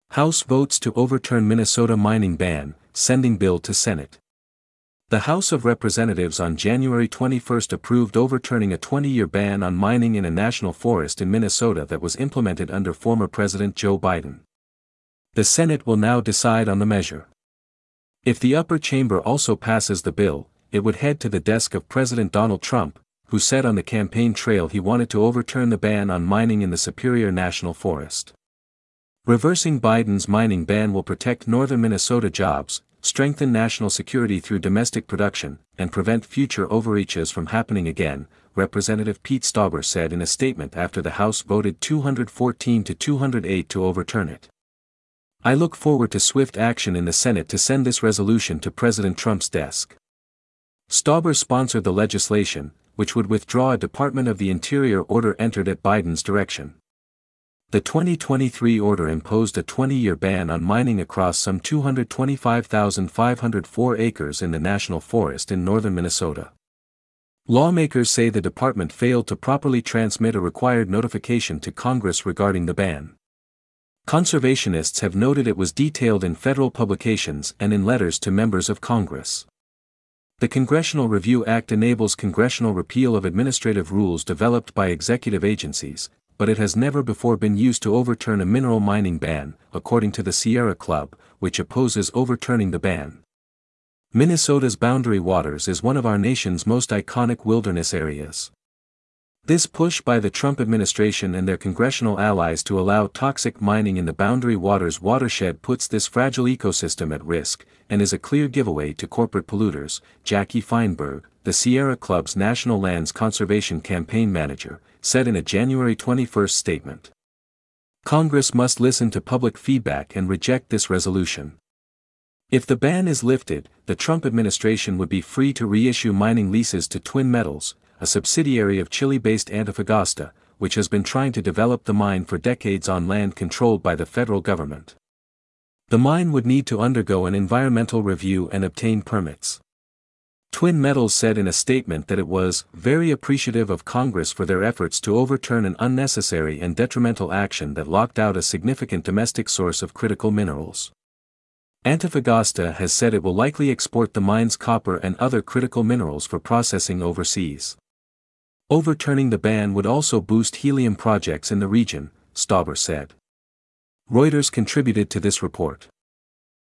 House votes to overturn Minnesota mining ban, sending bill to Senate. The House of Representatives on January 21 approved overturning a 20-year ban on mining in a national forest in Minnesota that was implemented under former President Joe Biden. The Senate will now decide on the measure. If the upper chamber also passes the bill, it would head to the desk of President Donald Trump, who said on the campaign trail he wanted to overturn the ban on mining in the Superior National Forest. Reversing Biden's mining ban will protect northern Minnesota jobs, strengthen national security through domestic production, and prevent future overreaches from happening again, Representative Pete Stauber said in a statement after the House voted 214 to 208 to overturn it. "I look forward to swift action in the Senate to send this resolution to President Trump's desk." Stauber sponsored the legislation, which would withdraw a Department of the Interior order entered at Biden's direction. The 2023 order imposed a 20-year ban on mining across some 225,504 acres in the national forest in northern Minnesota. Lawmakers say the department failed to properly transmit a required notification to Congress regarding the ban. Conservationists have noted it was detailed in federal publications and in letters to members of Congress. The Congressional Review Act enables congressional repeal of administrative rules developed by executive agencies, but it has never before been used to overturn a mineral mining ban, according to the Sierra Club, which opposes overturning the ban. Minnesota's Boundary Waters is one of our nation's most iconic wilderness areas. This push by the Trump administration and their congressional allies to allow toxic mining in the Boundary Waters watershed puts this fragile ecosystem at risk, and is a clear giveaway to corporate polluters, Jackie Feinberg, the Sierra Club's National Lands Conservation Campaign Manager, said in a January 21 statement. Congress must listen to public feedback and reject this resolution. If the ban is lifted, the Trump administration would be free to reissue mining leases to Twin Metals, a subsidiary of Chile-based Antofagasta, which has been trying to develop the mine for decades on land controlled by the federal government. The mine would need to undergo an environmental review and obtain permits. Twin Metals said in a statement that it was very appreciative of Congress for their efforts to overturn an unnecessary and detrimental action that locked out a significant domestic source of critical minerals. Antofagasta has said it will likely export the mine's copper and other critical minerals for processing overseas. Overturning the ban would also boost helium projects in the region, Stauber said. Reuters contributed to this report.